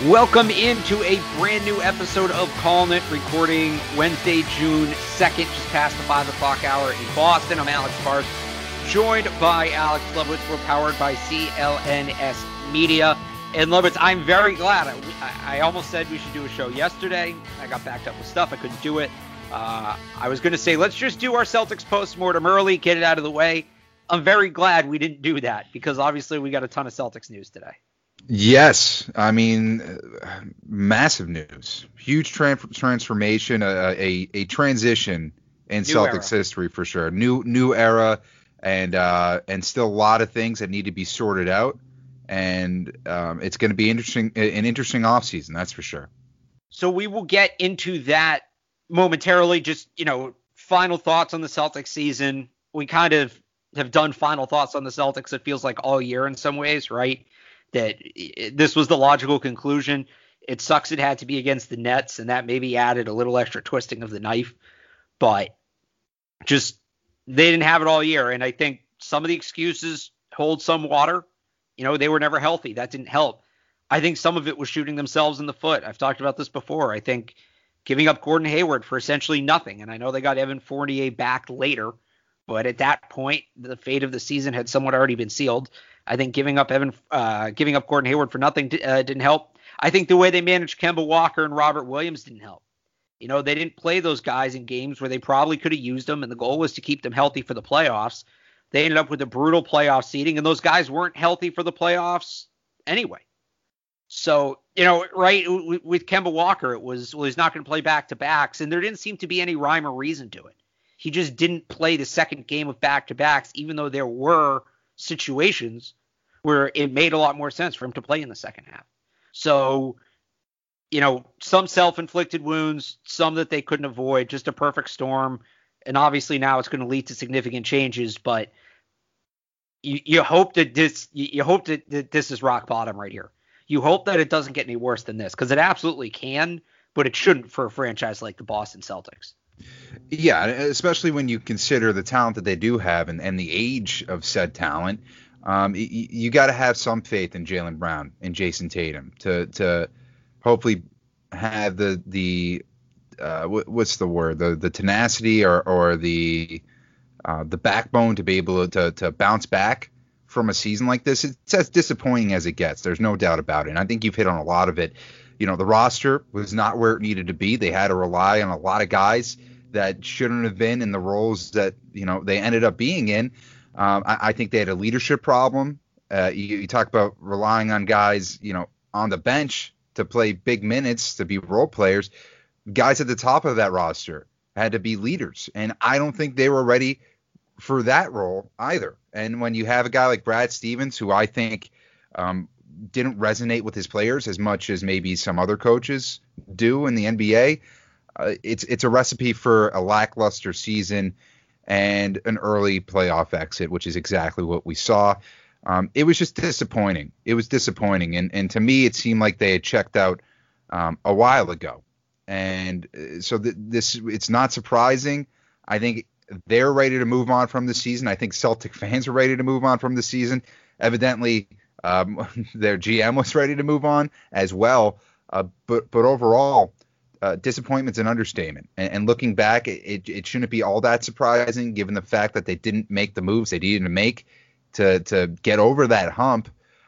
Welcome into a brand new episode of Calling It, recording Wednesday, June 2nd, just past the 5 o'clock hour in Boston. I'm Alex Barth, joined by Alex Lubowitz. We're powered by CLNS Media. And Lubowitz, I'm very glad. I almost said we should do a show yesterday. I got backed up with stuff. I couldn't do it. I was going to say, let's just do our Celtics postmortem early, get it out of the way. I'm very glad we didn't do that because obviously we got a ton of Celtics news today. Yes, I mean, massive news, huge transformation, a transition in New Celtics era. history for sure. New era, and still a lot of things that need to be sorted out, and it's going to be an interesting offseason, that's for sure. So we will get into that momentarily. Just final thoughts on the Celtics season. We kind of have done final thoughts on the Celtics. It feels like all year in some ways, right? That this was the logical conclusion. It sucks it had to be against the Nets, and that maybe added a little extra twisting of the knife. But just they didn't have it all year, and I think some of the excuses hold some water. They were never healthy. That didn't help. I think some of it was shooting themselves in the foot. I've talked about this before. I think giving up Gordon Hayward for essentially nothing, and I know they got Evan Fournier back later, but at that point, the fate of the season had somewhat already been sealed. I think giving up Gordon Hayward for nothing didn't help. I think the way they managed Kemba Walker and Robert Williams didn't help. They didn't play those guys in games where they probably could have used them, and the goal was to keep them healthy for the playoffs. They ended up with a brutal playoff seeding, and those guys weren't healthy for the playoffs anyway. So, right, with Kemba Walker, it was, well, he's not going to play back-to-backs, and there didn't seem to be any rhyme or reason to it. He just didn't play the second game of back-to-backs, even though there were situations where it made a lot more sense for him to play in the second half. So, some self-inflicted wounds, some that they couldn't avoid, just a perfect storm. And obviously now it's going to lead to significant changes, but you hope that this is rock bottom right here. You hope that it doesn't get any worse than this, because it absolutely can, but it shouldn't for a franchise like the Boston Celtics. Yeah, especially when you consider the talent that they do have and the age of said talent. You got to have some faith in Jaylen Brown and Jason Tatum to hopefully have the what's the word, the tenacity or the backbone to be able to bounce back from a season like this. It's as disappointing as it gets. There's no doubt about it. And I think you've hit on a lot of it. The roster was not where it needed to be. They had to rely on a lot of guys that shouldn't have been in the roles that they ended up being in. I think they had a leadership problem. You talk about relying on guys, on the bench to play big minutes, to be role players. Guys at the top of that roster had to be leaders, and I don't think they were ready for that role either. And when you have a guy like Brad Stevens, who I think didn't resonate with his players as much as maybe some other coaches do in the NBA, it's a recipe for a lackluster season and an early playoff exit, which is exactly what we saw. It was just disappointing. It was disappointing. And to me, it seemed like they had checked out a while ago. And so it's not surprising. I think they're ready to move on from the season. I think Celtic fans are ready to move on from the season. Evidently, their GM was ready to move on as well. But overall, disappointment's an understatement. And looking back, it shouldn't be all that surprising given the fact that they didn't make the moves they needed to make to get over that hump.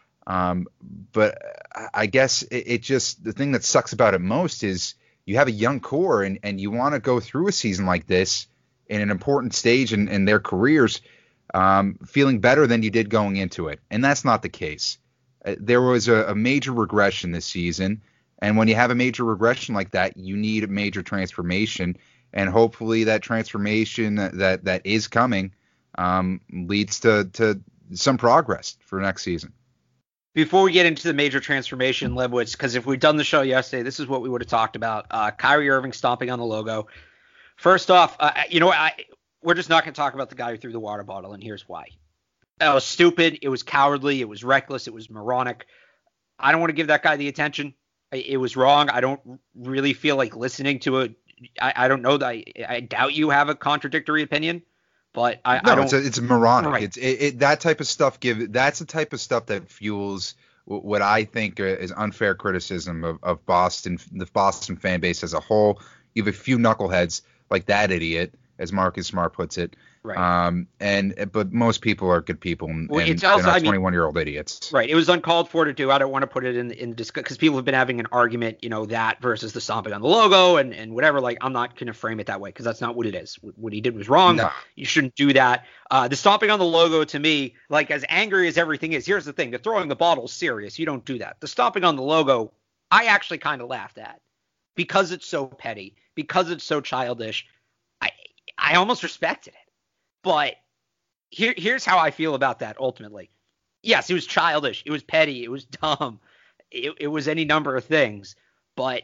But I guess it just, the thing that sucks about it most is you have a young core and you want to go through a season like this in an important stage in their careers, feeling better than you did going into it. And that's not the case. There was a major regression this season. And when you have a major regression like that, you need a major transformation. And hopefully that transformation that is coming leads to some progress for next season. Before we get into the major transformation, Lubowitz, because if we'd done the show yesterday, this is what we would have talked about. Kyrie Irving stomping on the logo. First off, we're just not going to talk about the guy who threw the water bottle, and here's why. It was stupid. It was cowardly. It was reckless. It was moronic. I don't want to give that guy the attention. It was wrong. I don't really feel like listening to it. I don't know that I doubt you have a contradictory opinion. But I don't. It's moronic. Right. That type of stuff that's the type of stuff that fuels what I think is unfair criticism of Boston, the Boston fan base as a whole. You have a few knuckleheads like that idiot, as Marcus Smart puts it. Right. But most people are good people, and It's they're also, not 21-year-old idiots. right. It was uncalled for to do. I don't want to put it in discussion because people have been having an argument, that versus the stomping on the logo and whatever. Like, I'm not going to frame it that way because that's not what it is. What he did was wrong. No. You shouldn't do that. The stomping on the logo, to me, like, as angry as everything is, here's the thing: the throwing the bottle is serious. You don't do that. The stomping on the logo, I actually kind of laughed at because it's so petty, because it's so childish. I almost respected it, but here's how I feel about that ultimately. Yes, it was childish. It was petty. It was dumb. It was any number of things. But,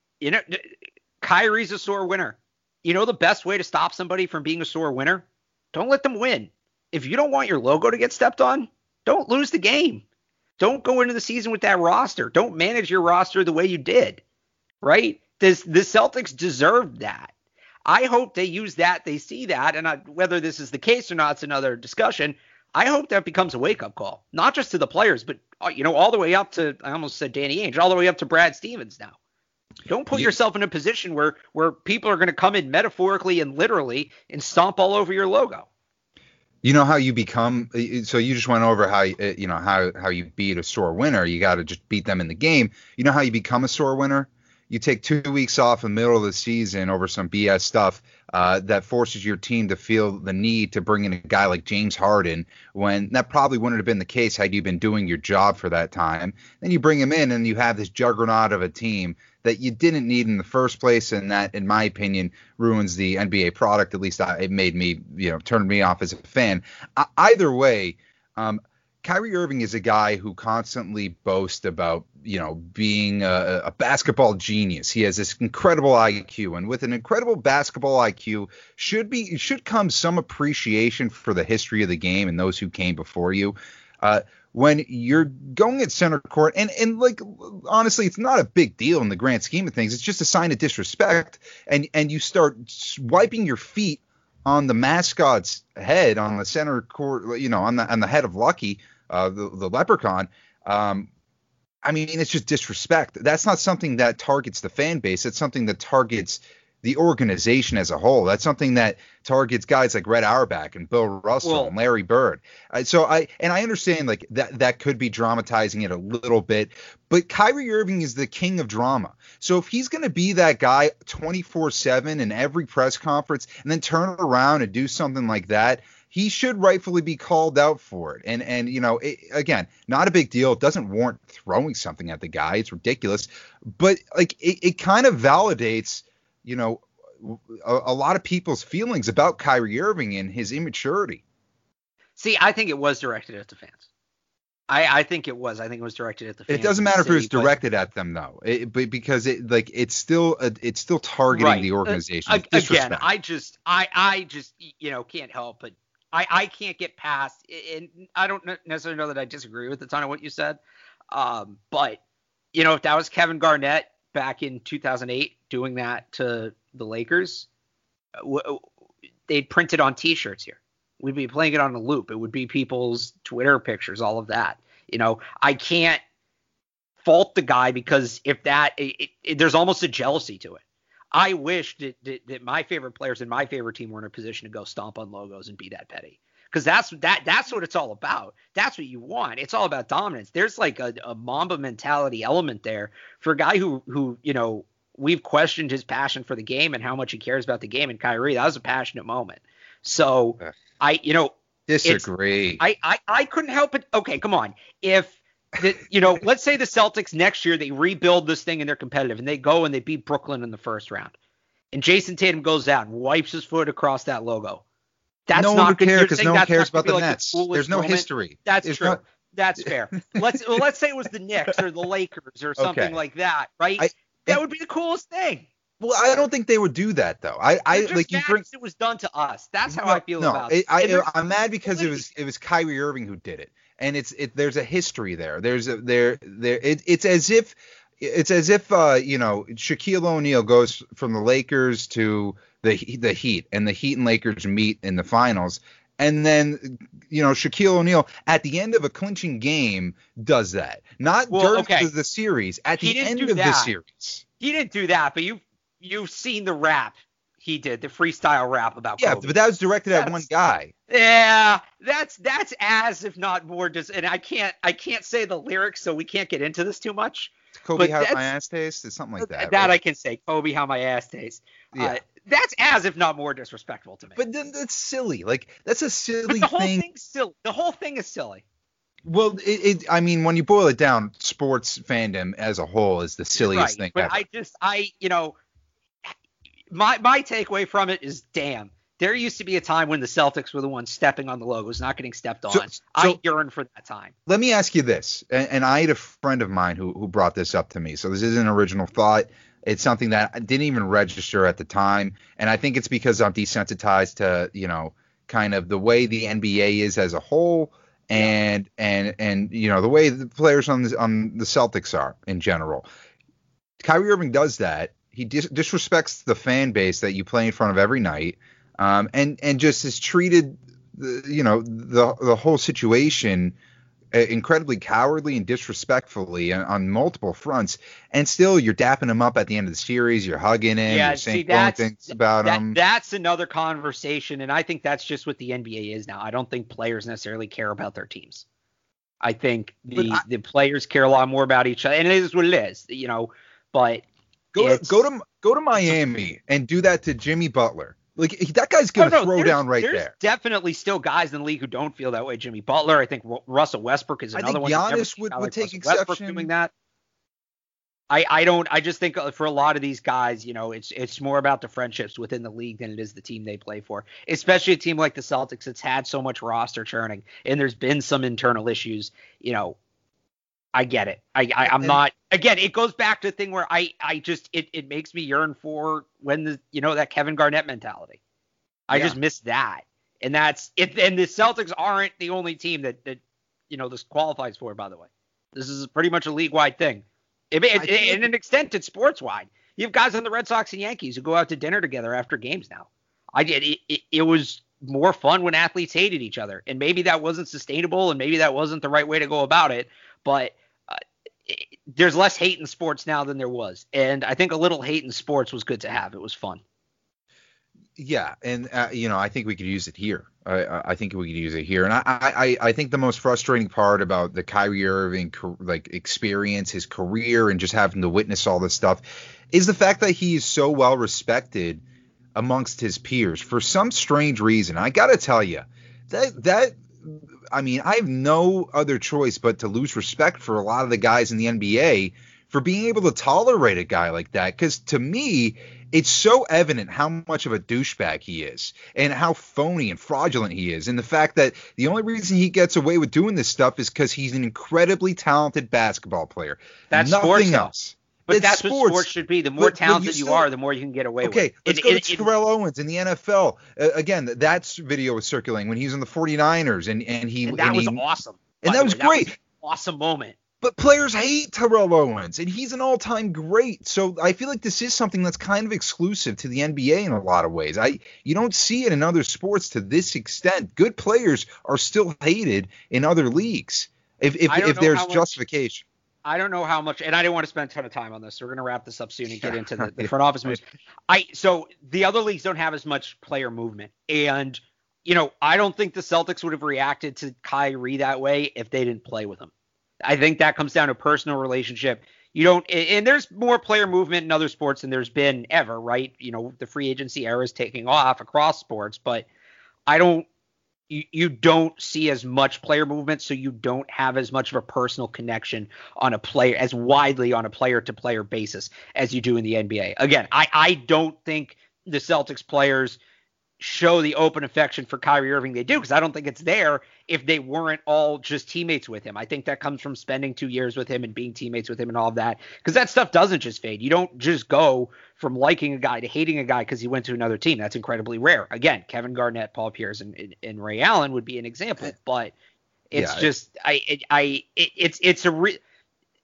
Kyrie's a sore winner. The best way to stop somebody from being a sore winner? Don't let them win. If you don't want your logo to get stepped on, don't lose the game. Don't go into the season with that roster. Don't manage your roster the way you did, right? The Celtics deserved that. I hope they use that, they see that, and whether this is the case or not, it's another discussion. I hope that becomes a wake-up call, not just to the players, but, all the way up to, I almost said Danny Ainge, all the way up to Brad Stevens now. Don't put yourself in a position where people are going to come in metaphorically and literally and stomp all over your logo. You know how you become, so you just went over how, how you beat a sore winner. You got to just beat them in the game. You know how you become a sore winner? You take 2 weeks off in the middle of the season over some BS stuff that forces your team to feel the need to bring in a guy like James Harden when that probably wouldn't have been the case had you been doing your job for that time. Then you bring him in and you have this juggernaut of a team that you didn't need in the first place, and that, in my opinion, ruins the NBA product. At least it made me, turned me off as a fan. Either way, Kyrie Irving is a guy who constantly boasts about, being a basketball genius. He has this incredible IQ, and with an incredible basketball IQ should come some appreciation for the history of the game and those who came before you. When you're going at center court, and like, honestly, it's not a big deal in the grand scheme of things. It's just a sign of disrespect, and you start wiping your feet on the mascot's head on the center court, on the head of Lucky, the leprechaun. I mean, it's just disrespect. That's not something that targets the fan base. It's something that targets the organization as a whole. That's something that targets guys like Red Auerbach and Bill Russell and Larry Bird. So I understand like that could be dramatizing it a little bit, but Kyrie Irving is the king of drama. So if he's going to be that guy 24/7 in every press conference and then turn around and do something like that, he should rightfully be called out for it. And again, not a big deal. It doesn't warrant throwing something at the guy. It's ridiculous. But like it kind of validates, a lot of people's feelings about Kyrie Irving and his immaturity. See, I think it was directed at the fans. I think it was. I think it was directed at the fans. It doesn't matter if it was directed at them though, because it's still targeting the organization. Again, I just can't help but I can't get past, and I don't necessarily know that I disagree with a ton of what you said, but if that was Kevin Garnett back in 2008 doing that to the Lakers, they'd print it on T-shirts here. We'd be playing it on a loop. It would be people's Twitter pictures, all of that. I can't fault the guy because if that, there's almost a jealousy to it. I wish that my favorite players in my favorite team were in a position to go stomp on logos and be that petty. Because that's what it's all about. That's what you want. It's all about dominance. There's like a Mamba mentality element there for a guy who we've questioned his passion for the game and how much he cares about the game. And Kyrie, that was a passionate moment. So I disagree. I couldn't help it. Okay, come on. If let's say the Celtics next year, they rebuild this thing and they're competitive and they go and they beat Brooklyn in the first round. And Jason Tatum goes out and wipes his foot across that logo. That's no not one good. because no one cares about the like Nets. There's no moment. history. That's true. That's fair. Let's say it was the Knicks or the Lakers or something like that, right? That would be the coolest thing. Well, I don't think they would do that though. It was done to us. That's how I feel about it. I'm mad because it was Kyrie Irving who did it, and there's a history there. It's as if Shaquille O'Neal goes from the Lakers to the Heat, and the Heat and Lakers meet in the finals, And then, Shaquille O'Neal at the end of a clinching game does that. Not during the series, at the end of the series. He didn't do that, but you've seen the rap he did, the freestyle rap about Kobe. Yeah, but that was directed at one guy. Yeah, that's as if not more and I can't say the lyrics, so we can't get into this too much. Kobe, how my ass tastes? It's something like that. That right? I can say. Kobe, how my ass tastes. Yeah. That's as if not more disrespectful to me. But then that's silly. Like, that's a silly but the whole thing. Thing's silly. The whole thing is silly. Well, I mean, when you boil it down, sports fandom as a whole is the silliest thing ever. But my takeaway from it is, damn, there used to be a time when the Celtics were the ones stepping on the logos, not getting stepped on. So I yearn for that time. Let me ask you this, and I had a friend of mine who brought this up to me, so this isn't an original thought. It's something that I didn't even register at the time, and I think it's because I'm desensitized to, kind of the way the NBA is as a whole, and the way the players on the Celtics are in general. Kyrie Irving does that. He disrespects the fan base that you play in front of every night, and just has treated the whole situation incredibly cowardly and disrespectfully on multiple fronts. And still, you're dapping him up at the end of the series. You're hugging him. You're saying things about him. That's another conversation, and I think that's just what the NBA is now. I don't think players necessarily care about their teams. I think the players care a lot more about each other, and it is what it is, But go to Miami and do that to Jimmy Butler. Like, that guy's going to throw down right there. There's definitely still guys in the league who don't feel that way. Jimmy Butler, I think Russell Westbrook is another one. Giannis would take exception doing that. I just think for a lot of these guys, it's more about the friendships within the league than it is the team they play for. Especially a team like the Celtics that's had so much roster churning, and there's been some internal issues. I get it. I'm not. Again, it goes back to the thing where it makes me yearn for when that Kevin Garnett mentality. I just miss that, and that's it. And the Celtics aren't the only team that this qualifies for. By the way, this is pretty much a league-wide thing. In an extent, it's sports-wide. You have guys on the Red Sox and Yankees who go out to dinner together after games now. It was more fun when athletes hated each other, and maybe that wasn't sustainable, and maybe that wasn't the right way to go about it, but there's less hate in sports now than there was. And I think a little hate in sports was good to have. It was fun. Yeah. And, I think we could use it here. I think we could use it here. And I think the most frustrating part about the Kyrie Irving experience, his career, and just having to witness all this stuff is the fact that he is so well respected amongst his peers for some strange reason. I got to tell you I have no other choice but to lose respect for a lot of the guys in the NBA for being able to tolerate a guy like that. Because to me, it's so evident how much of a douchebag he is and how phony and fraudulent he is. And the fact that the only reason he gets away with doing this stuff is because he's an incredibly talented basketball player. That's nothing else. But that's what sports should be. The more talented you are, the more you can get away with. Okay, let's go to Terrell Owens in the NFL. Again, that video was circulating when he was in the 49ers, and that was awesome. And that was great. That was an awesome moment. But players hate Terrell Owens, and he's an all-time great. So I feel like this is something that's kind of exclusive to the NBA in a lot of ways. You don't see it in other sports to this extent. Good players are still hated in other leagues if there's justification. I don't know how much, and I didn't want to spend a ton of time on this, so we're going to wrap this up soon and get into the front office moves. So the other leagues don't have as much player movement, and I don't think the Celtics would have reacted to Kyrie that way if they didn't play with him. I think that comes down to a personal relationship. And there's more player movement in other sports than there's been ever, right? The free agency era is taking off across sports, but you don't see as much player movement, so you don't have as much of a personal connection as widely on a player-to-player basis as you do in the NBA. Again, I don't think the Celtics players show the open affection for Kyrie Irving they do, because I don't think it's there if they weren't all just teammates with him. I think that comes from spending 2 years with him and being teammates with him and all of that, because that stuff doesn't just fade. You don't just go from liking a guy to hating a guy because he went to another team. That's incredibly rare. Again, Kevin Garnett, Paul Pierce, and Ray Allen would be an example, but it's just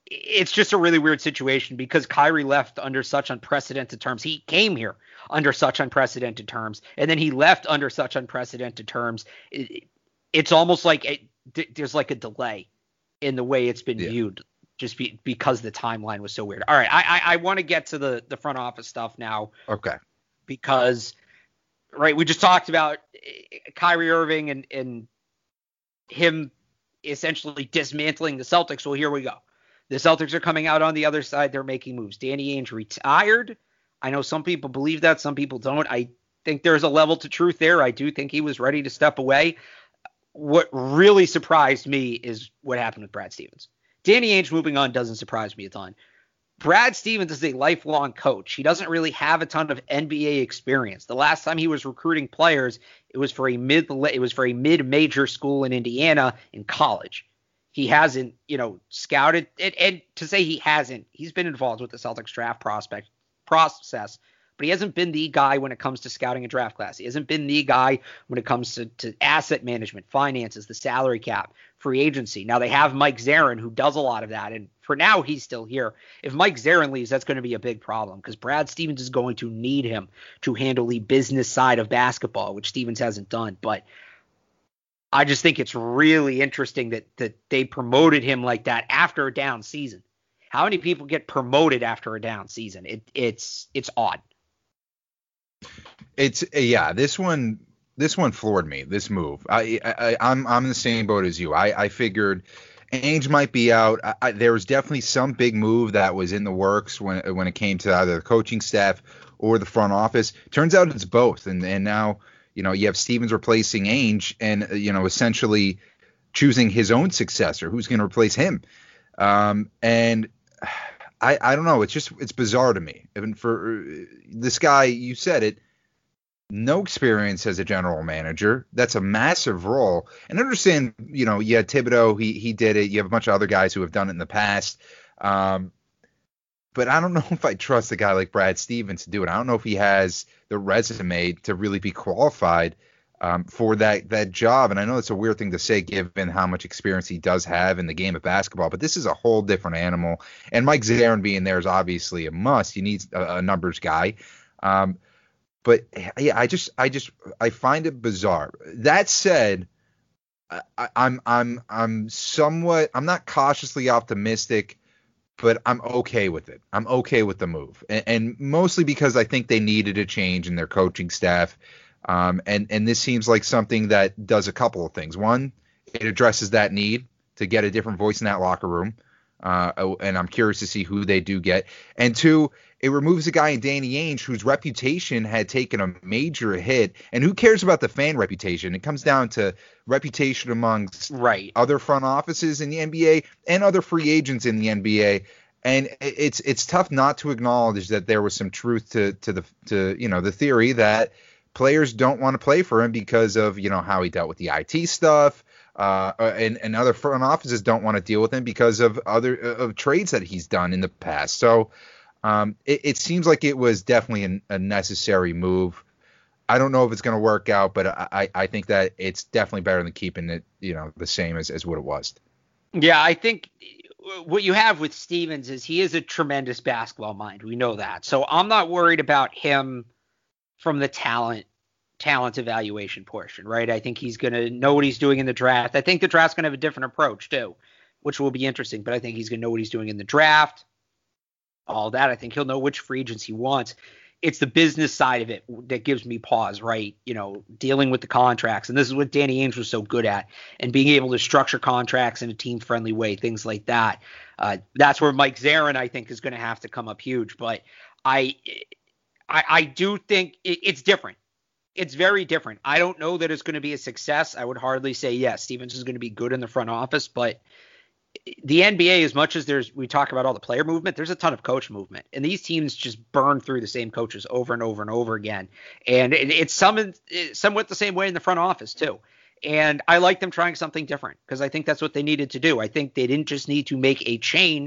it's just a really weird situation because Kyrie left under such unprecedented terms. He came here under such unprecedented terms, and then he left under such unprecedented terms. It's almost like there's like a delay in the way it's been viewed, just because the timeline was so weird. All right, I want to get to the front office stuff now. Okay. Because, right, we just talked about Kyrie Irving and him essentially dismantling the Celtics. Well, here we go. The Celtics are coming out on the other side. They're making moves. Danny Ainge retired. I know some people believe that. Some people don't. I think there's a level to truth there. I do think he was ready to step away. What really surprised me is what happened with Brad Stevens. Danny Ainge moving on doesn't surprise me a ton. Brad Stevens is a lifelong coach. He doesn't really have a ton of NBA experience. The last time he was recruiting players, it was for a mid-major school in Indiana in college. He hasn't, scouted. And to say he hasn't, he's been involved with the Celtics draft process, but he hasn't been the guy when it comes to scouting a draft class. He hasn't been the guy when it comes to asset management, finances, the salary cap, free agency. Now they have Mike Zarin, who does a lot of that, and for now he's still here. If Mike Zarin leaves, that's going to be a big problem because Brad Stevens is going to need him to handle the business side of basketball, which Stevens hasn't done. But I just think it's really interesting that they promoted him like that after a down season. How many people get promoted after a down season? It's odd. This one floored me. This move. I'm in the same boat as you. I figured Ainge might be out. There was definitely some big move that was in the works when it came to either the coaching staff or the front office. Turns out it's both, and now you have Stevens replacing Ainge, and essentially choosing his own successor, who's going to replace him. And I don't know. It's bizarre to me. Even for this guy, you said it. No experience as a general manager. That's a massive role. And I understand, you had Thibodeau, he did it. You have a bunch of other guys who have done it in the past. But I don't know if I trust a guy like Brad Stevens to do it. I don't know if he has the resume to really be qualified for that job. And I know it's a weird thing to say given how much experience he does have in the game of basketball, but this is a whole different animal. And Mike Zarin being there is obviously a must. You need a numbers guy. But yeah, I find it bizarre. That said, I'm not cautiously optimistic, but I'm okay with it. I'm okay with the move, and mostly because I think they needed a change in their coaching staff. And this seems like something that does a couple of things. One, it addresses that need to get a different voice in that locker room. And I'm curious to see who they do get. And two, it removes a guy in Danny Ainge whose reputation had taken a major hit. And who cares about the fan reputation? It comes down to reputation amongst other front offices in the NBA and other free agents in the NBA. And it's tough not to acknowledge that there was some truth to the theory that players don't want to play for him because of how he dealt with the IT stuff. And other front offices don't want to deal with him because of other trades that he's done in the past. So it seems like it was definitely a necessary move. I don't know if it's going to work out, but I think that it's definitely better than keeping it, the same as what it was. Yeah, I think what you have with Stevens is he is a tremendous basketball mind. We know that. So I'm not worried about him from the talent evaluation portion, right? I think he's going to know what he's doing in the draft. I think the draft's going to have a different approach too, which will be interesting, but I think he's going to know what he's doing in the draft, all that. I think he'll know which free agents he wants. It's the business side of it that gives me pause, right? Dealing with the contracts. And this is what Danny Ainge was so good at, and being able to structure contracts in a team-friendly way, things like that. That's where Mike Zarin, I think, is going to have to come up huge. But I do think it's different. It's very different. I don't know that it's going to be a success. I would hardly say, yes, Stevens is going to be good in the front office, but the NBA, as much as we talk about all the player movement, there's a ton of coach movement, and these teams just burn through the same coaches over and over and over again. And it's somewhat the same way in the front office too. And I like them trying something different because I think that's what they needed to do. I think they didn't just need to make a change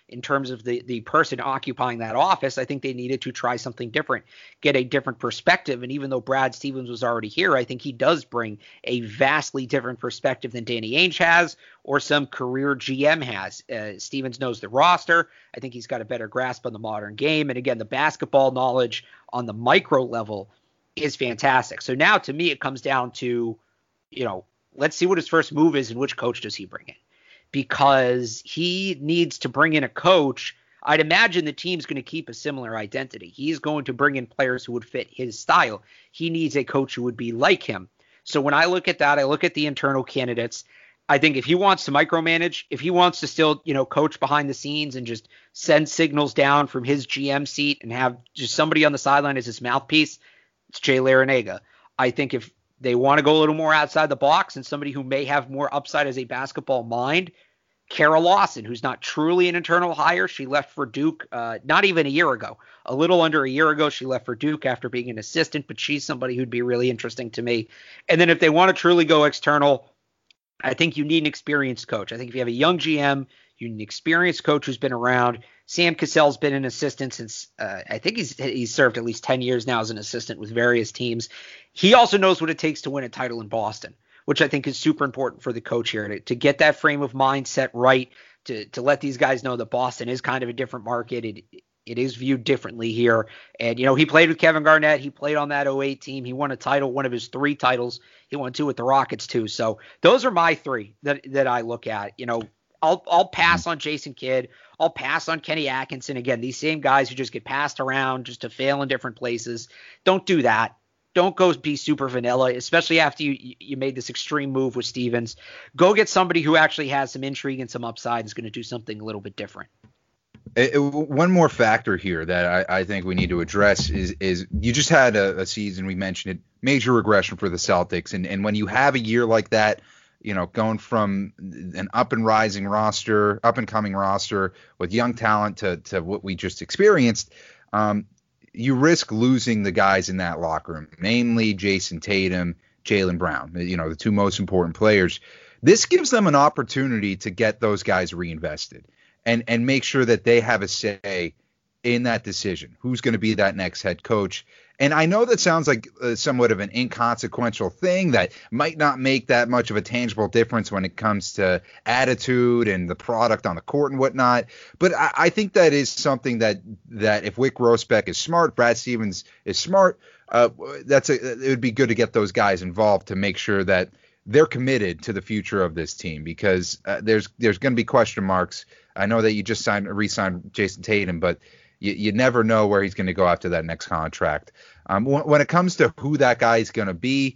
in terms of the person occupying that office. I think they needed to try something different, get a different perspective. And even though Brad Stevens was already here, I think he does bring a vastly different perspective than Danny Ainge has or some career GM has. Stevens knows the roster. I think he's got a better grasp on the modern game. And again, the basketball knowledge on the micro level is fantastic. So now to me, it comes down to, let's see what his first move is and which coach does he bring in, because he needs to bring in a coach. I'd imagine the team's going to keep a similar identity. He's going to bring in players who would fit his style. He needs a coach who would be like him. So when I look at that, I look at the internal candidates. I think if he wants to micromanage, if he wants to still, coach behind the scenes and just send signals down from his GM seat and have just somebody on the sideline as his mouthpiece, it's Jay Larranaga. I think if they want to go a little more outside the box and somebody who may have more upside as a basketball mind, Kara Lawson, who's not truly an internal hire. She left for Duke not even a year ago. A little under a year ago, she left for Duke after being an assistant, but she's somebody who'd be really interesting to me. And then if they want to truly go external, I think you need an experienced coach. I think if you have a young GM, you need an experienced coach who's been around. Sam Cassell's been an assistant since I think he's served at least 10 years now as an assistant with various teams. He also knows what it takes to win a title in Boston, which I think is super important for the coach here to get that frame of mindset right, to let these guys know that Boston is kind of a different market. It is viewed differently here. And, he played with Kevin Garnett. He played on that 08 team. He won a title, one of his 3 titles. He won 2 with the Rockets too. So those are my 3 that I look at. I'll pass on Jason Kidd. I'll pass on Kenny Atkinson. Again, these same guys who just get passed around just to fail in different places. Don't do that. Don't go be super vanilla, especially after you made this extreme move with Stevens. Go get somebody who actually has some intrigue and some upside, is going to do something a little bit different. One more factor here that I think we need to address is you just had a season, we mentioned it, major regression for the Celtics. And when you have a year like that, going from an up and coming roster with young talent to what we just experienced, you risk losing the guys in that locker room, namely Jason Tatum, Jaylen Brown, the 2 most important players. This gives them an opportunity to get those guys reinvested and make sure that they have a say in that decision. Who's going to be that next head coach? And I know that sounds like somewhat of an inconsequential thing that might not make that much of a tangible difference when it comes to attitude and the product on the court and whatnot. But I think that is something that if Wyc Grousbeck is smart, Brad Stevens is smart, it would be good to get those guys involved to make sure that they're committed to the future of this team, because there's going to be question marks. I know that you just re-signed Jason Tatum, but you never know where he's going to go after that next contract. When it comes to who that guy is going to be,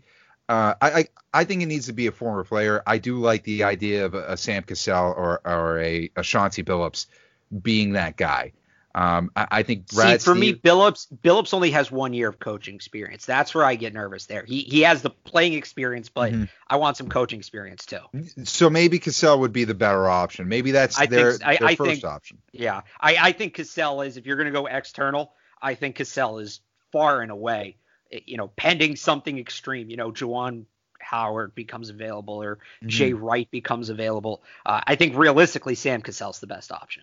I think it needs to be a former player. I do like the idea of a Sam Cassell or a Chauncey Billups being that guy. I think for me, Billups only has 1 year of coaching experience. That's where I get nervous there. He has the playing experience, but I want some coaching experience too. So maybe Cassell would be the better option. Maybe that's their first option. Yeah, I think Cassell is, if you're going to go external, I think Cassell is far and away, pending something extreme, Juwan Howard becomes available or Jay Wright becomes available. I think realistically, Sam Cassell's the best option.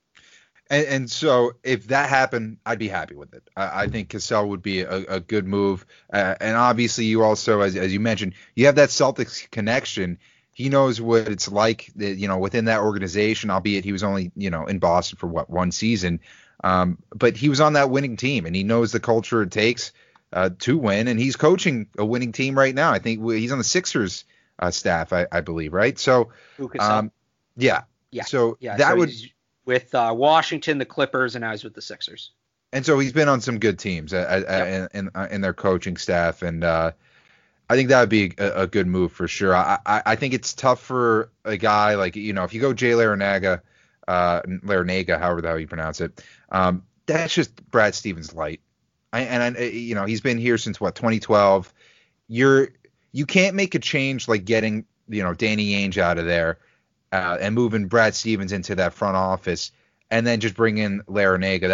And so if that happened, I'd be happy with it. I think Cassell would be a good move. And obviously you also, as you mentioned, you have that Celtics connection. He knows what it's like, within that organization, albeit he was only, in Boston for 1 season. But he was on that winning team, and he knows the culture it takes to win. And he's coaching a winning team right now. I think he's on the Sixers staff, I believe, right? So, yeah. So that would – with Washington, the Clippers, and I was with the Sixers. And so he's been on some good teams in their coaching staff, and I think that would be a good move for sure. I think it's tough for a guy like, if you go Jay Larranaga, however the hell you pronounce it, that's just Brad Stevens light. He's been here since 2012. You can't make a change like getting Danny Ainge out of there. And moving Brad Stevens into that front office, and then just bring in Larranaga.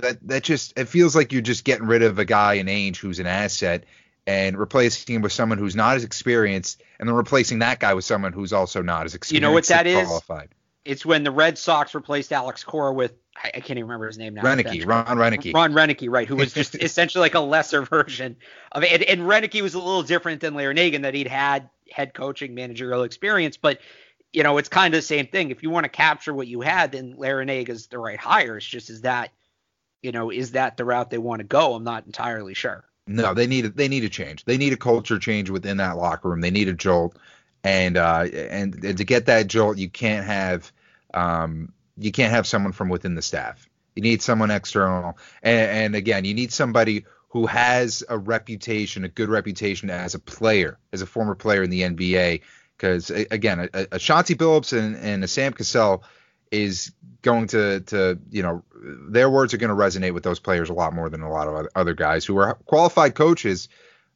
It feels like you're just getting rid of a guy in Ainge who's an asset and replacing him with someone who's not as experienced, and then replacing that guy with someone who's also not as experienced. You know what that is? Qualified. It's when the Red Sox replaced Alex Cora with, I can't even remember his name now. Ron Roenicke. Ron Roenicke, right, who was just essentially like a lesser version of it. And Roenicke was a little different than Larranagan, that he'd had head coaching managerial experience. But, it's kind of the same thing. If you want to capture what you had, then Larranagan's the right hire. It's just, is that the route they want to go? I'm not entirely sure. No, they need a change. They need a culture change within that locker room. They need a jolt. And to get that jolt, you can't have someone from within the staff. You need someone external. And again, you need somebody who has a good reputation as a player, as a former player in the NBA. Because again, a Chauncey Billups and a Sam Cassell is going to their words are going to resonate with those players a lot more than a lot of other guys who are qualified coaches,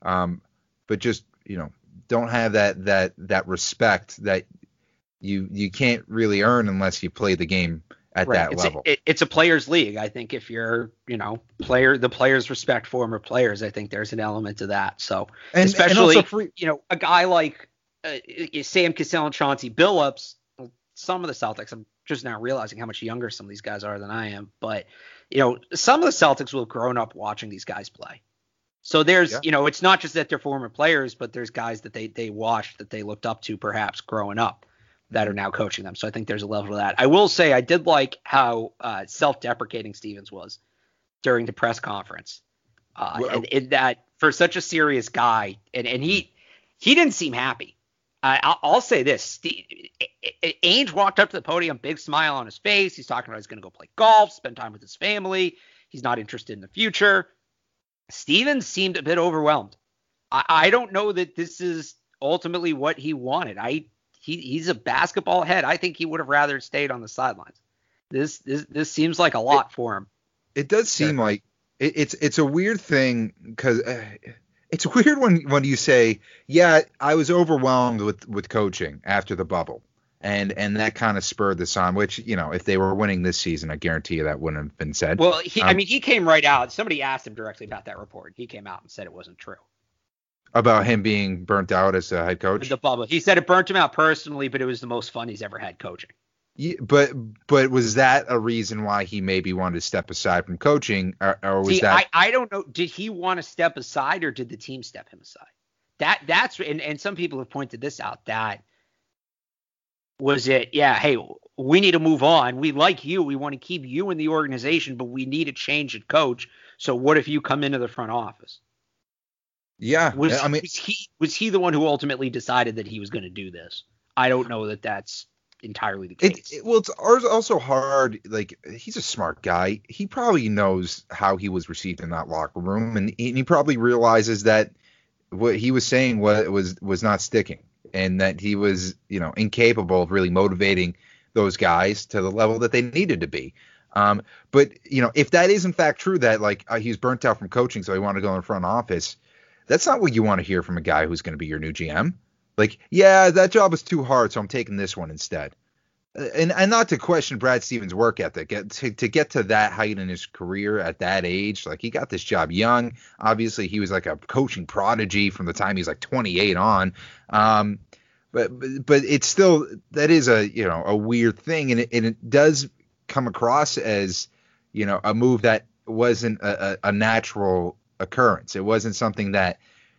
but just don't have that respect that you can't really earn unless you play the game at that level. It's a players' league. I think if you're the players respect former players, I think there's an element to that. So especially a guy like Sam Cassell and Chauncey Billups, some of the Celtics, I'm just now realizing how much younger some of these guys are than I am, but some of the Celtics will have grown up watching these guys play. So there's, it's not just that they're former players, but there's guys that they watched, that they looked up to perhaps growing up, that are now coaching them. So I think there's a level of that. I will say I did like how self-deprecating Stevens was during the press conference. And in that, for such a serious guy, and he didn't seem happy. I'll say this. Ainge walked up to the podium, big smile on his face. He's talking about he's going to go play golf, spend time with his family. He's not interested in the future. Stevens seemed a bit overwhelmed. I don't know that this is ultimately what he wanted. He's a basketball head. I think he would have rather stayed on the sidelines. This seems like a lot for him. It does seem like it's a weird thing, because it's weird when you say, yeah, I was overwhelmed with coaching after the bubble, and that kind of spurred this on, which, if they were winning this season, I guarantee you that wouldn't have been said. Well, he came right out. Somebody asked him directly about that report. He came out and said it wasn't true. About him being burnt out as a head coach? The bubble. He said it burnt him out personally, but it was the most fun he's ever had coaching. Yeah, but was that a reason why he maybe wanted to step aside from coaching, or was that? I don't know. Did he want to step aside, or did the team step him aside? That's and some people have pointed this out. That was it. Yeah. Hey, we need to move on. We like you. We want to keep you in the organization, but we need a change at coach. So what if you come into the front office? Yeah. Was he the one who ultimately decided that he was going to do this? I don't know that that's entirely the case. It's also hard. Like, he's a smart guy. He probably knows how he was received in that locker room, and he probably realizes that what he was saying was not sticking, and that he was, incapable of really motivating those guys to the level that they needed to be. But if that is in fact true, that he's burnt out from coaching, so he wanted to go in the front office, that's not what you want to hear from a guy who's going to be your new GM. Like, yeah, that job was too hard, so I'm taking this one instead. And not to question Brad Stevens' work ethic, to get to that height in his career at that age, like, he got this job young. Obviously, he was like a coaching prodigy from the time he was like 28 on. But it's still, that is a weird thing, and it does come across as a move that wasn't a natural occurrence. It wasn't something that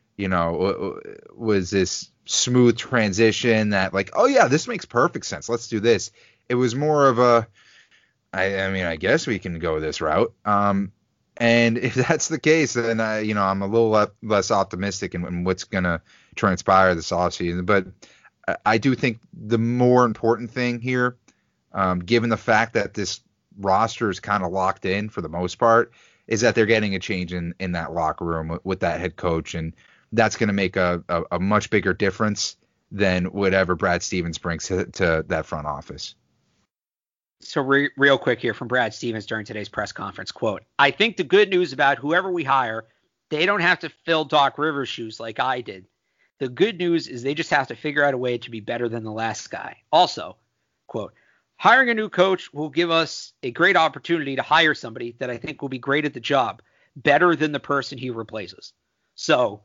was this smooth transition that, like, oh yeah, this makes perfect sense, let's do this. It was more of I guess we can go this route. And if that's the case, then I'm a little less optimistic in what's gonna transpire this offseason. But I do think the more important thing here, given the fact that this roster is kind of locked in for the most part, is that they're getting a change in that locker room with that head coach, and that's going to make a much bigger difference than whatever Brad Stevens brings to that front office. So real quick here from Brad Stevens during today's press conference, quote, "I think the good news about whoever we hire, they don't have to fill Doc Rivers' shoes like I did. The good news is they just have to figure out a way to be better than the last guy. Also," quote, "hiring a new coach will give us a great opportunity to hire somebody that I think will be great at the job, better than the person he replaces." So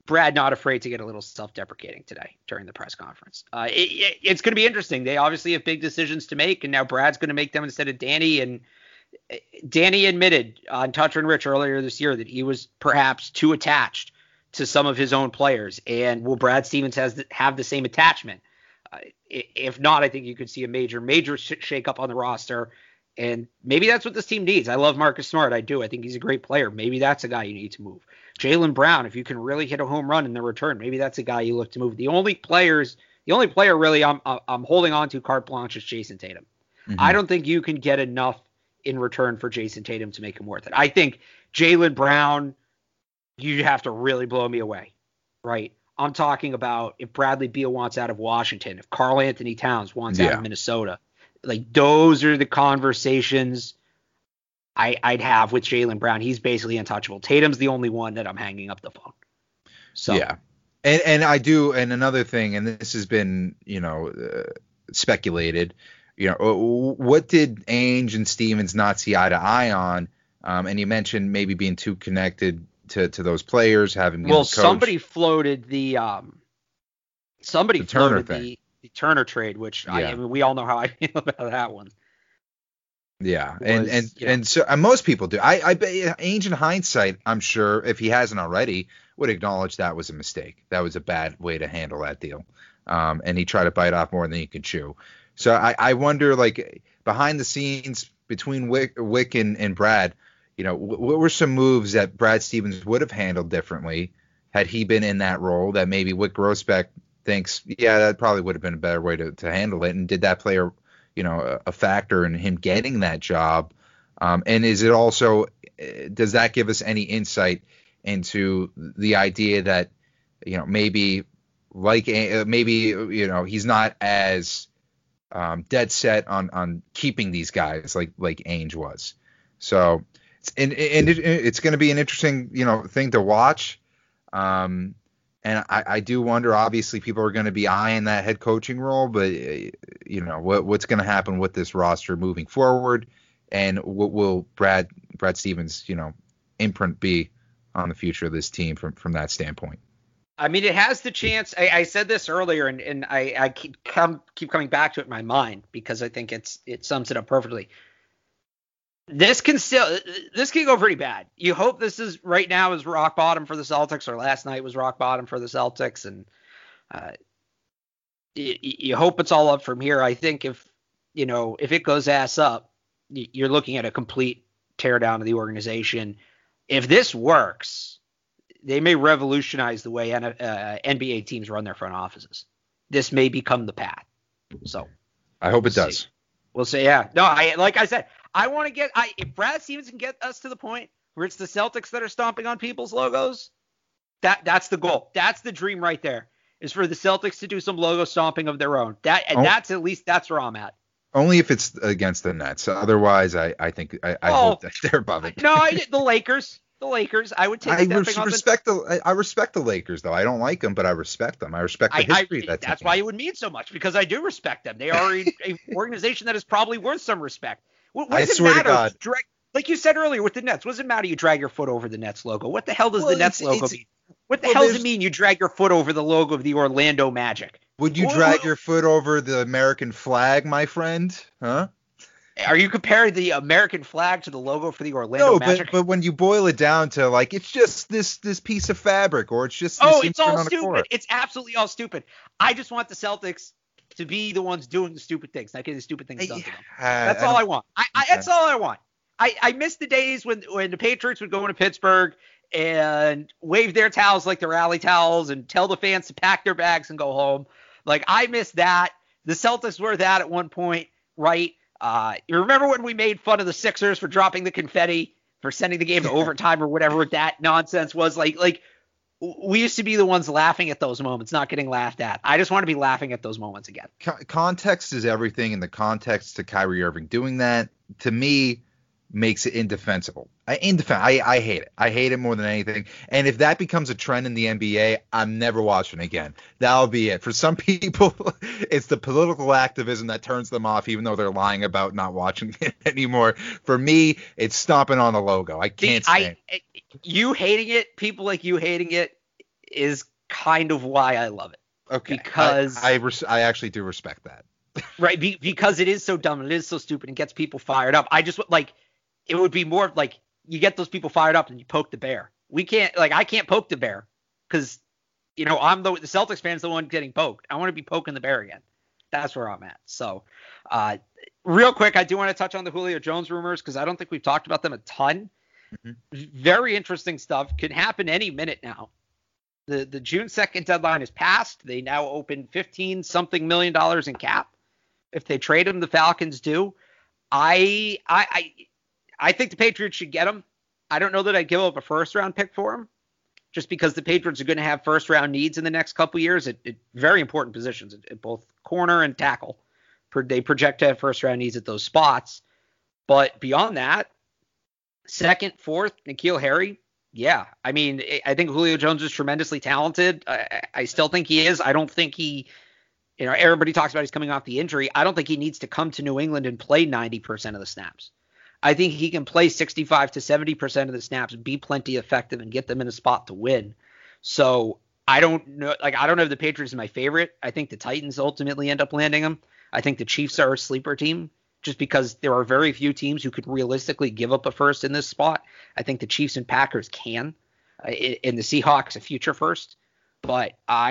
Brad not afraid to get a little self-deprecating today during the press conference. It's going to be interesting. They obviously have big decisions to make, and now Brad's going to make them instead of Danny. And Danny admitted on Toucher and Rich earlier this year that he was perhaps too attached to some of his own players. And will Brad Stevens have the same attachment? If not, I think you could see a major shakeup on the roster. And maybe that's what this team needs. I love Marcus Smart. I do. I think he's a great player. Maybe that's a guy you need to move. Jaylen Brown, if you can really hit a home run in the return, maybe that's a guy you look to move. The only player really I'm holding on to carte blanche is Jason Tatum. Mm-hmm. I don't think you can get enough in return for Jason Tatum to make him worth it. I think Jaylen Brown, you have to really blow me away, right? I'm talking about if Bradley Beal wants out of Washington, if Karl Anthony Towns wants out of Minnesota. Like, those are the conversations I'd have with Jaylen Brown. He's basically untouchable. Tatum's the only one that I'm hanging up the phone. So yeah, and I do. And another thing, and this has been speculated. What did Ainge and Stevens not see eye to eye on? And you mentioned maybe being too connected to those players, having been coached. Somebody floated the Turner thing. The Turner trade, which I mean, we all know how I feel about that one. Yeah, and so most people do. I bet Ainge in hindsight, I'm sure if he hasn't already, would acknowledge that was a mistake. That was a bad way to handle that deal. And he tried to bite off more than he could chew. So I wonder, like, behind the scenes between Wyc and Brad, what were some moves that Brad Stevens would have handled differently had he been in that role that maybe Wyc Grousbeck thinks, that probably would have been a better way to handle it. And did that play a factor in him getting that job? And is it also, does that give us any insight into the idea that, maybe he's not as dead set on keeping these guys like Ainge was. So it's going to be an interesting, thing to watch. And I do wonder, obviously, people are going to be eyeing that head coaching role, but, what's going to happen with this roster moving forward, and what will Brad Stevens, imprint be on the future of this team from that standpoint? I mean, it has the chance. I said this earlier, and I keep coming back to it in my mind because I think it sums it up perfectly. This can go pretty bad. You hope this is right now is rock bottom for the Celtics, or last night was rock bottom for the Celtics, and you hope it's all up from here. I think if it goes ass up, you're looking at a complete teardown of the organization. If this works, they may revolutionize the way NBA teams run their front offices. This may become the path. So I hope it does. We'll say, yeah. No, like I said, I want to if Brad Stevens can get us to the point where it's the Celtics that are stomping on people's logos, that's the goal. That's the dream right there, is for the Celtics to do some logo stomping of their own. That's where I'm at. Only if it's against the Nets. Otherwise, I think I hope that they're above it. No, the Lakers. The Lakers, I would take. I respect the Lakers, though. I don't like them, but I respect them. I respect the history of that team. That's why it would mean so much, because I do respect them. They are an organization that is probably worth some respect. What does it matter? I swear to God. Like you said earlier with the Nets, what does it matter you drag your foot over the Nets logo? What the hell does the Nets logo mean? What the hell does it mean you drag your foot over the logo of the Orlando Magic? Would you drag your foot over the American flag, my friend? Huh? Are you comparing the American flag to the logo for the Orlando Magic? But when you boil it down to, like, it's just this piece of fabric, or it's just this it's all stupid. It's absolutely all stupid. I just want the Celtics to be the ones doing the stupid things, not getting the stupid things done to them. That's all I want. That's all I want. I miss the days when the Patriots would go into Pittsburgh and wave their towels like their rally towels and tell the fans to pack their bags and go home. Like, I miss that. The Celtics were that at one point, right? You remember when we made fun of the Sixers for dropping the confetti, for sending the game to overtime or whatever that nonsense was? Like we used to be the ones laughing at those moments, not getting laughed at. I just want to be laughing at those moments again. Context is everything, and the context to Kyrie Irving doing that, to me, makes it indefensible. I hate it. I hate it more than anything. And if that becomes a trend in the NBA, I'm never watching again. That'll be it. For some people, it's the political activism that turns them off, even though they're lying about not watching it anymore. For me, it's stomping on the logo. I can't stand it. You hating it, people like you hating it, is kind of why I love it. Okay. Because I actually do respect that. right, because it is so dumb and it is so stupid and gets people fired up. I just like it would be more like you get those people fired up and you poke the bear. We can't like I can't poke the bear because I'm the Celtics fan's the one getting poked. I want to be poking the bear again. That's where I'm at. So, real quick, I do want to touch on the Julio Jones rumors because I don't think we've talked about them a ton. Very interesting stuff. Could happen any minute now. The June 2nd deadline is passed. They now open $15-something million in cap. If they trade him, the Falcons do. I think the Patriots should get him. I don't know that I'd give up a first-round pick for him, just because the Patriots are going to have first-round needs in the next couple years at very important positions at both corner and tackle. They project to have first-round needs at those spots. But beyond that, second, fourth, N'Keal Harry, yeah. I mean, I think Julio Jones is tremendously talented. I still think he is. I don't think he, everybody talks about he's coming off the injury. I don't think he needs to come to New England and play 90% of the snaps. I think he can play 65 to 70% of the snaps, be plenty effective, and get them in a spot to win. So I don't know. I don't know if the Patriots are my favorite. I think the Titans ultimately end up landing him. I think the Chiefs are a sleeper team just because there are very few teams who could realistically give up a first in this spot. I think the Chiefs and Packers can, and the Seahawks a future first. But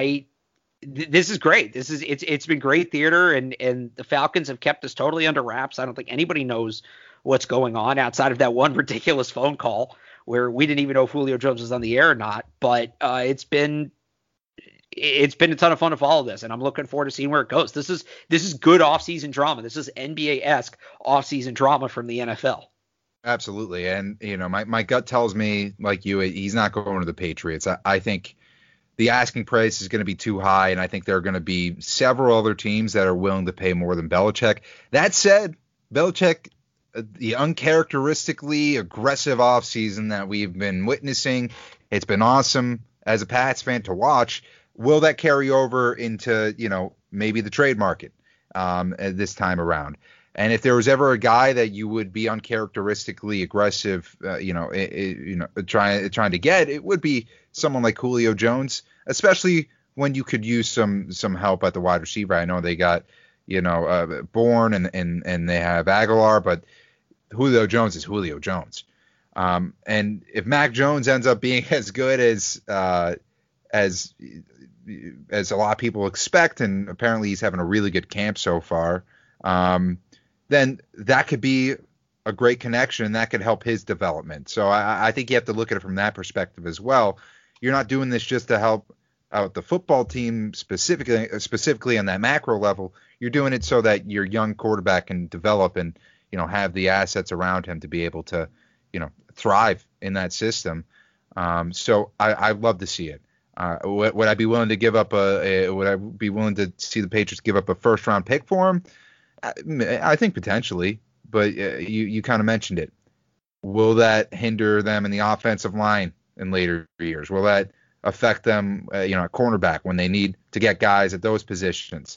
this is great. It's been great theater, and the Falcons have kept this totally under wraps. I don't think anybody knows what's going on outside of that one ridiculous phone call where we didn't even know if Julio Jones was on the air or not. But it's been a ton of fun to follow this, and I'm looking forward to seeing where it goes. This is good offseason drama. This is NBA-esque offseason drama from the NFL. Absolutely. And, my gut tells me, like you, he's not going to the Patriots. I think the asking price is going to be too high, and I think there are going to be several other teams that are willing to pay more than Belichick. That said, Belichick, the uncharacteristically aggressive offseason that we've been witnessing, it's been awesome as a Pats fan to watch. Will that carry over into, maybe the trade market this time around? And if there was ever a guy that you would be uncharacteristically aggressive, trying to get, it would be someone like Julio Jones, especially when you could use some help at the wide receiver. I know they got, Bourne and they have Aguilar, but Julio Jones is Julio Jones. And if Mac Jones ends up being as good as a lot of people expect, and apparently he's having a really good camp so far, then that could be a great connection. That could help his development. So I think you have to look at it from that perspective as well. You're not doing this just to help out the football team specifically on that macro level. You're doing it so that your young quarterback can develop and, have the assets around him to be able to, thrive in that system. So I'd love to see it. Would I be willing to give up would I be willing to see the Patriots give up a first round pick for him? I think potentially, but you kind of mentioned it. Will that hinder them in the offensive line in later years? Will that affect them, at cornerback when they need to get guys at those positions?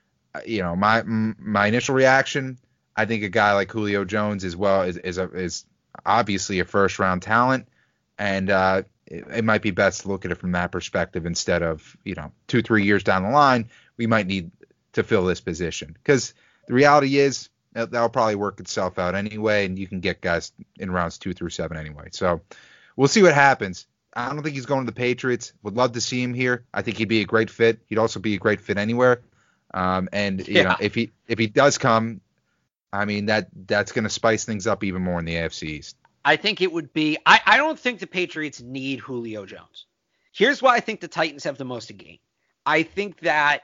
My initial reaction, I think a guy like Julio Jones as well is obviously a first round talent, and it might be best to look at it from that perspective instead of 2-3 years down the line we might need to fill this position, because the reality is that'll probably work itself out anyway, and you can get guys in rounds 2 through 7 anyway. So we'll see what happens. I don't think he's going to the Patriots. Would love to see him here. I think he'd be a great fit. He'd also be a great fit anywhere. If he does come, I mean that's going to spice things up even more in the AFC East. I think it would be. I don't think the Patriots need Julio Jones. Here's why I think the Titans have the most to gain. I think that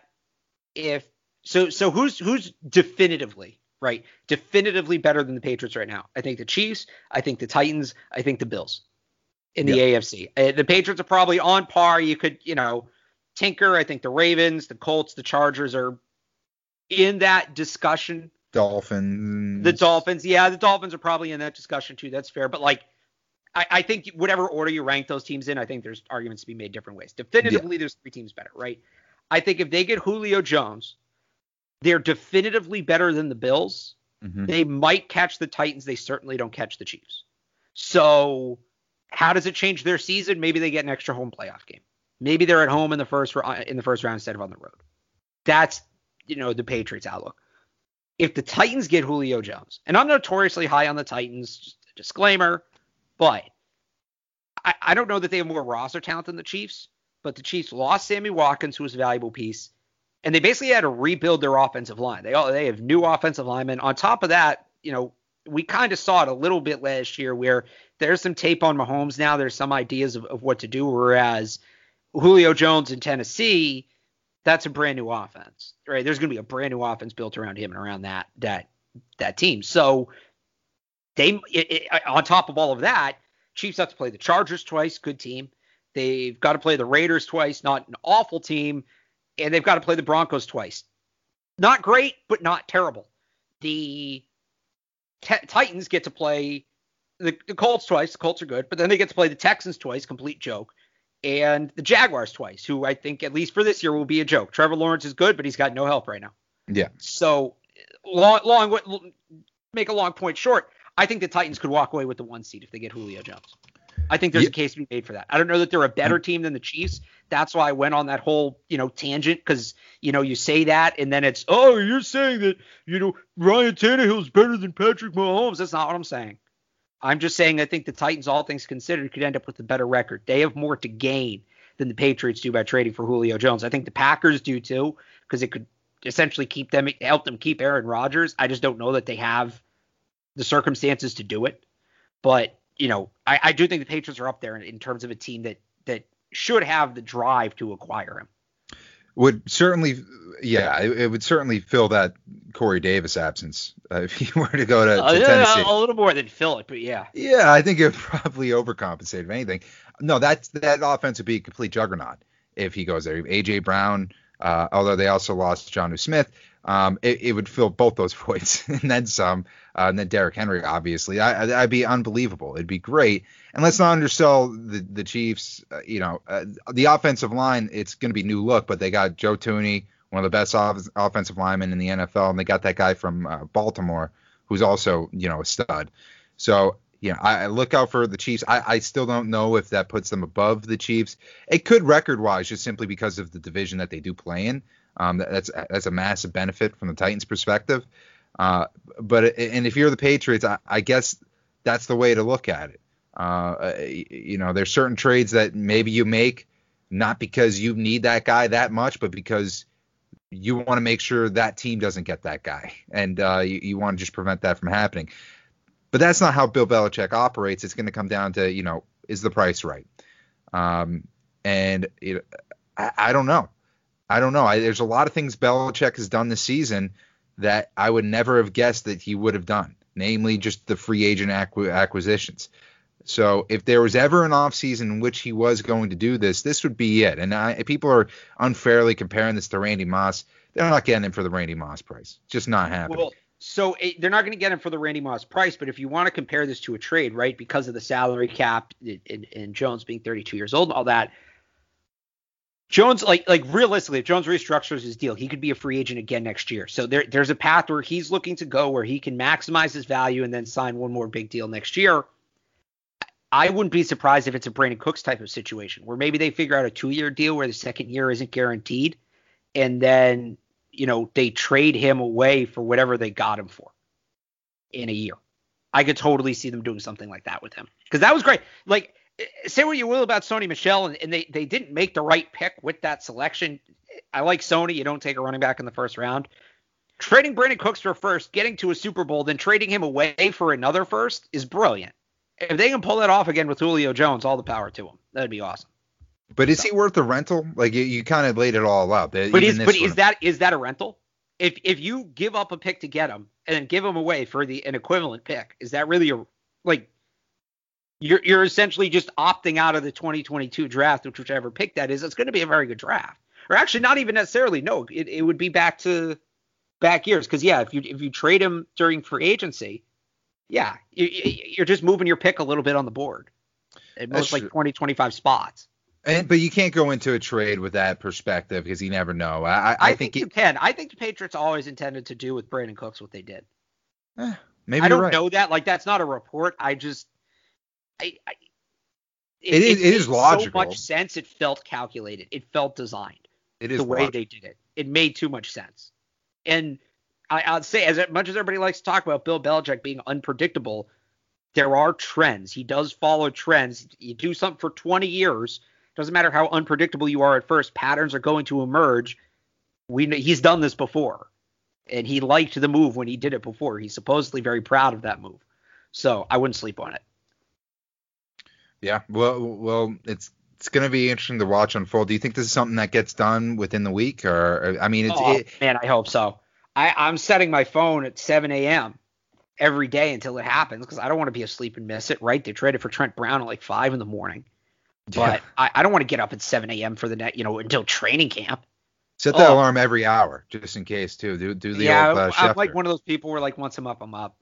who's definitively better than the Patriots right now? I think the Chiefs. I think the Titans. I think the Bills in the AFC. The Patriots are probably on par. You could tinker. I think the Ravens, the Colts, the Chargers are in that discussion. The Dolphins. Yeah, the Dolphins are probably in that discussion too. That's fair. But I think whatever order you rank those teams in, I think there's arguments to be made different ways. Definitively, there's 3 teams better, right? I think if they get Julio Jones, they're definitively better than the Bills. Mm-hmm. They might catch the Titans. They certainly don't catch the Chiefs. So how does it change their season? Maybe they get an extra home playoff game. Maybe they're at home in the first round instead of on the road. That's, the Patriots' outlook. If the Titans get Julio Jones, and I'm notoriously high on the Titans, just a disclaimer, but I don't know that they have more roster talent than the Chiefs, but the Chiefs lost Sammy Watkins, who was a valuable piece, and they basically had to rebuild their offensive line. They have new offensive linemen. On top of that, we kind of saw it a little bit last year where there's some tape on Mahomes now. There's some ideas of what to do, whereas Julio Jones in Tennessee, that's a brand new offense, right? There's going to be a brand new offense built around him and around that team. So on top of all of that, Chiefs have to play the Chargers twice, good team. They've got to play the Raiders twice, not an awful team, and they've got to play the Broncos twice. Not great, but not terrible. The Titans get to play the Colts twice. The Colts are good, but then they get to play the Texans twice, complete joke, and the Jaguars twice, who I think, at least for this year, will be a joke. Trevor Lawrence is good, but he's got no help right now. Yeah. So, make a long point short, I think the Titans could walk away with the 1 seed if they get Julio Jones. I think there's a case to be made for that. I don't know that they're a better team than the Chiefs. That's why I went on that whole, tangent, because, you say that and then it's, oh, you're saying that, Ryan Tannehill's better than Patrick Mahomes. That's not what I'm saying. I'm just saying I think the Titans, all things considered, could end up with a better record. They have more to gain than the Patriots do by trading for Julio Jones. I think the Packers do too, because it could essentially help them keep Aaron Rodgers. I just don't know that they have the circumstances to do it. But, I do think the Patriots are up there in terms of a team that should have the drive to acquire him. Would certainly, it would certainly fill that Corey Davis absence if he were to go to Tennessee. A little more than fill it, but yeah. Yeah, I think it would probably overcompensate if anything. No, that offense would be a complete juggernaut if he goes there. A.J. Brown, although they also lost Jonnu Smith, it would fill both those voids and then some. And then Derrick Henry, obviously, I'd be unbelievable. It'd be great. And let's not undersell the Chiefs. The offensive line, it's going to be new look, but they got Joe Thuney, one of the best offensive linemen in the NFL, and they got that guy from Baltimore who's also, a stud. So, I look out for the Chiefs. I still don't know if that puts them above the Chiefs. It could record-wise, just simply because of the division that they do play in. That's a massive benefit from the Titans' perspective. But if you're the Patriots, I guess that's the way to look at it. There's certain trades that maybe you make not because you need that guy that much, but because you want to make sure that team doesn't get that guy, and you want to just prevent that from happening. But that's not how Bill Belichick operates. It's going to come down to, is the price right? I don't know. There's a lot of things Belichick has done this season that I would never have guessed that he would have done, namely just the free agent acquisitions. So if there was ever an offseason in which he was going to do this would be it. And people are unfairly comparing this to Randy Moss. They're not getting him for the Randy Moss price. Just not happening. Well, so they're not going to get him for the Randy Moss price, but if you want to compare this to a trade, right, because of the salary cap and Jones being 32 years old and all that, Jones, like realistically, if Jones restructures his deal, he could be a free agent again next year. So there's a path where he's looking to go where he can maximize his value and then sign one more big deal next year. I wouldn't be surprised if it's a Brandon Cooks type of situation where maybe they figure out a 2-year deal where the second year isn't guaranteed, and then they trade him away for whatever they got him for in a year. I could totally see them doing something like that with him, because that was great. Like, say what you will about Sony Michel, and they didn't make the right pick with that selection. I like Sony. You don't take a running back in the first round. Trading Brandon Cooks for a first, getting to a Super Bowl, then trading him away for another first is brilliant. If they can pull that off again with Julio Jones, all the power to them. That'd be awesome. But is he worth a rental? Like, you kind of laid it all out. But is that a rental? If you give up a pick to get him and then give him away for an equivalent pick, is that really you're essentially just opting out of the 2022 draft, whichever pick that is? It's going to be a very good draft. Or actually, not even necessarily. No, it would be back years. Because if you trade him during free agency, you're just moving your pick a little bit on the board. At most 20, 25 spots. But you can't go into a trade with that perspective because you never know. I think you can. I think the Patriots always intended to do with Brandon Cooks what they did. Maybe I don't right. know that. Like, that's not a report. It is made logical. so much sense. It felt calculated. It felt designed. It is the way logical. they did it. It made too much sense. And I'd say, as much as everybody likes to talk about Bill Belichick being unpredictable, there are trends. He does follow trends. You do something for 20 years, doesn't matter how unpredictable you are at first, patterns are going to emerge. He's done this before, and he liked the move when he did it before. He's supposedly very proud of that move. So I wouldn't sleep on it. Yeah, well, it's going to be interesting to watch unfold. Do you think this is something that gets done within the week, or I mean, man, I hope so. I'm setting my phone at 7 a.m. every day until it happens because I don't want to be asleep and miss it. Right? They traded for Trent Brown at like 5 a.m. But I don't want to get up at 7 a.m. for the net, until training camp. Set that alarm every hour just in case too. Do the old I'm Schefter. like one of those people where like once I'm up, I'm up.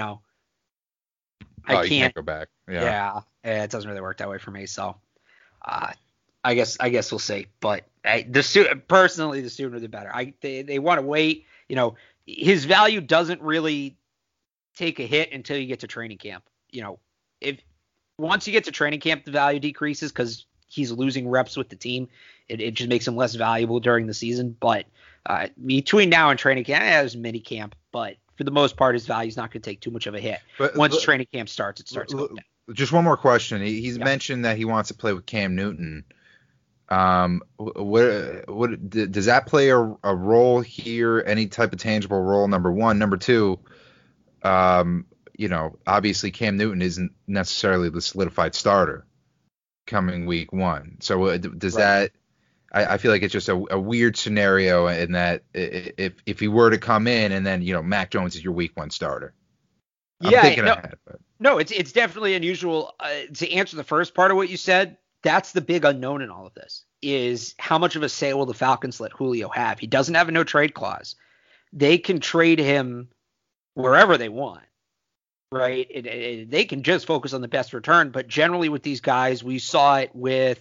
I can't go back. Yeah, it doesn't really work that way for me. So, I guess we'll see. But personally, the sooner the better. They want to wait. His value doesn't really take a hit until you get to training camp. If once you get to training camp, the value decreases because he's losing reps with the team. It just makes him less valuable during the season. But between now and training camp, there's mini camp. But for the most part, his value is not going to take too much of a hit. But once training camp starts, it starts going down. Just one more question. He's mentioned that he wants to play with Cam Newton. What does that play a role here? Any type of tangible role? Number one. Number two, obviously Cam Newton isn't necessarily the solidified starter coming week one. So does that? I feel like it's just a weird scenario in that if he were to come in and then Mac Jones is your week one starter. I'm thinking ahead, but. No, it's definitely unusual. To answer the first part of what you said, that's the big unknown in all of this, is how much of a say will the Falcons let Julio have? He doesn't have a no trade clause. They can trade him wherever they want, right? They can just focus on the best return. But generally with these guys, we saw it with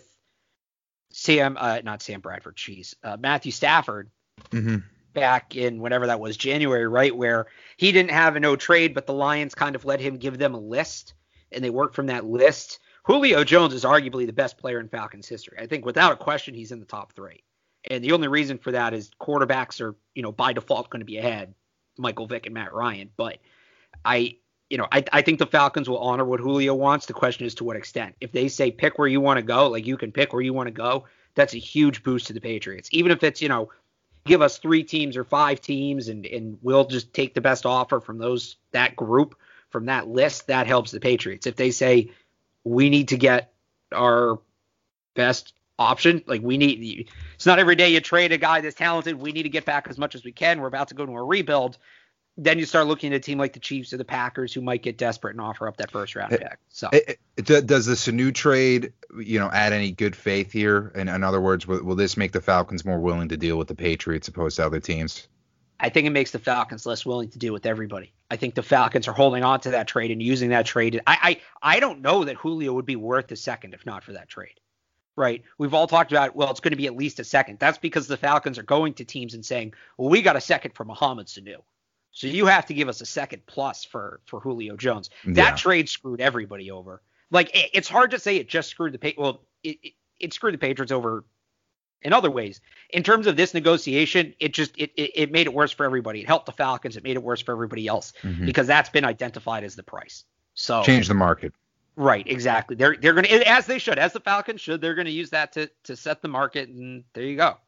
Matthew Stafford. Mm-hmm. Back in whenever that was, January, right, where he didn't have a no trade, but the Lions kind of let him give them a list, and they worked from that list. Julio Jones is arguably the best player in Falcons history. I think without a question he's in the top 3. And the only reason for that is quarterbacks are, by default going to be ahead, Michael Vick and Matt Ryan. But I think the Falcons will honor what Julio wants. The question is to what extent. If they say pick where you want to go, like you can pick where you want to go, that's a huge boost to the Patriots. Even if it's, give us 3 teams or 5 teams and we'll just take the best offer from that group, from that list, that helps the Patriots. If they say we need to get our best option, like it's not every day you trade a guy that's talented. We need to get back as much as we can. We're about to go to a rebuild. Then you start looking at a team like the Chiefs or the Packers who might get desperate and offer up that first round pick. So does the Sanu trade, add any good faith here? And in other words, will this make the Falcons more willing to deal with the Patriots opposed to other teams? I think it makes the Falcons less willing to deal with everybody. I think the Falcons are holding on to that trade and using that trade. I don't know that Julio would be worth a second if not for that trade. Right. We've all talked about, well, it's going to be at least a second. That's because the Falcons are going to teams and saying, well, we got a second for Mohamed Sanu. So you have to give us a second plus for Julio Jones. That trade screwed everybody over. Like, it's hard to say it just screwed the Patriots. Well, it screwed the Patriots over in other ways. In terms of this negotiation, it made it worse for everybody. It helped the Falcons. It made it worse for everybody else because that's been identified as the price. So change the market. Right, exactly. They're going to, as they should, as the Falcons should, they're going to use that to set the market, and there you go.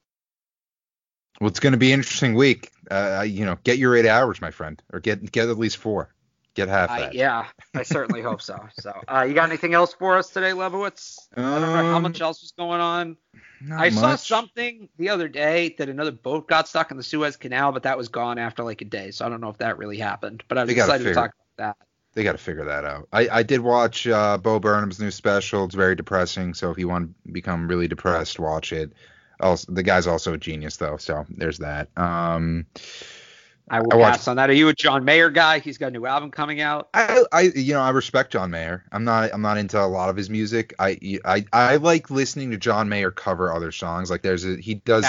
Well, it's going to be an interesting week. Get your 8 hours, my friend, or get at least 4. Get half that. Yeah, I certainly hope so. So, you got anything else for us today, Lebowitz? I don't know how much else was going on. I saw something the other day that another boat got stuck in the Suez Canal, but that was gone after like a day. So I don't know if that really happened. But I was excited to talk about that. They got to figure that out. I did watch Bo Burnham's new special. It's very depressing. So if you want to become really depressed, watch it. Also, the guy's also a genius, though. So there's that. I will pass on that. Are you a John Mayer guy? He's got a new album coming out. I respect John Mayer. I'm not into a lot of his music. I like listening to John Mayer cover other songs. Like he does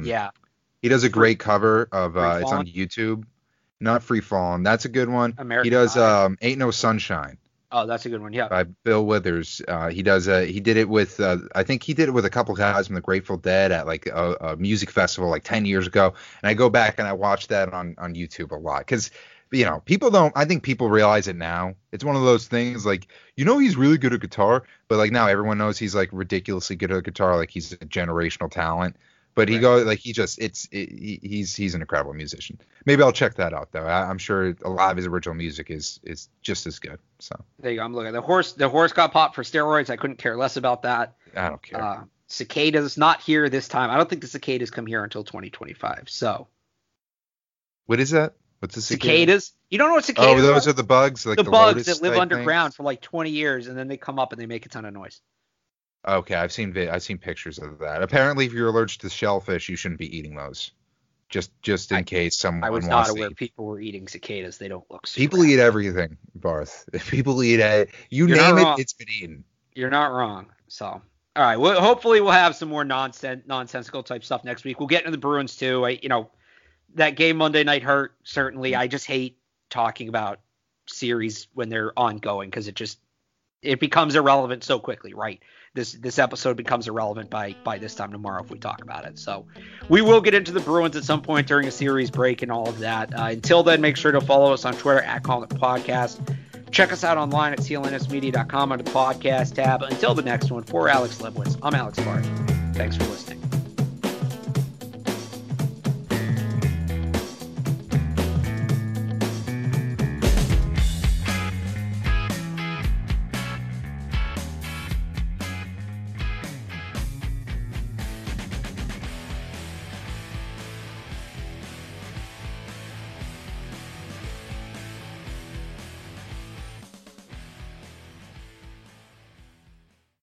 a great cover of it's on YouTube. Not Free Fallin'. That's a good one. American he does Pie. Ain't No Sunshine. Oh, that's a good one. Yeah. By Bill Withers. He did it with I think he did it with a couple guys from the Grateful Dead at like a music festival like 10 years ago. And I go back and I watch that on YouTube a lot because people don't. I think people realize it now. It's one of those things like he's really good at guitar, but like now everyone knows he's like ridiculously good at guitar. Like he's a generational talent. But he goes like he's an incredible musician. Maybe I'll check that out though. I'm sure a lot of his original music is just as good. So there you go. I'm looking. The horse got popped for steroids. I couldn't care less about that. I don't care. Cicadas not here this time. I don't think the cicadas come here until 2025. So what is that? What's the cicadas? You don't know what cicadas are? Oh, those are the bugs, like the bugs that live underground things? For like 20 years and then they come up and they make a ton of noise. Okay, I've seen pictures of that. Apparently, if you're allergic to shellfish, you shouldn't be eating those. Just in case someone wants to. I was not aware people were eating cicadas. They don't look super People eat everything, Barth. If people eat it, name it, it's been eaten. You're not wrong. So, all right. Well, hopefully we'll have some more nonsensical type stuff next week. We'll get into the Bruins too. That game Monday night hurt, certainly. I just hate talking about series when they're ongoing because it becomes irrelevant so quickly, right? This episode becomes irrelevant by this time tomorrow if we talk about it. So we will get into the Bruins at some point during a series break and all of that. Until then, make sure to follow us on Twitter at Calling It Podcast. Check us out online at clnsmedia.com under the podcast tab. Until the next one, for Alex Lebowitz, I'm Alex Barth. Thanks for listening.